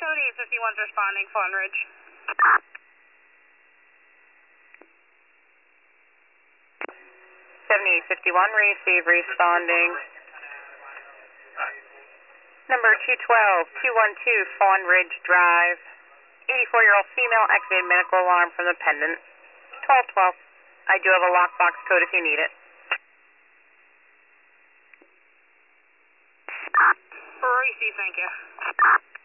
Cody 51's responding, Fawn Ridge. 7851, receive, responding. Number 212 Fawn Ridge Drive. 84-year-old female activated medical alarm from the pendant. 1212. I do have a lockbox code if you need it. Receive, thank you.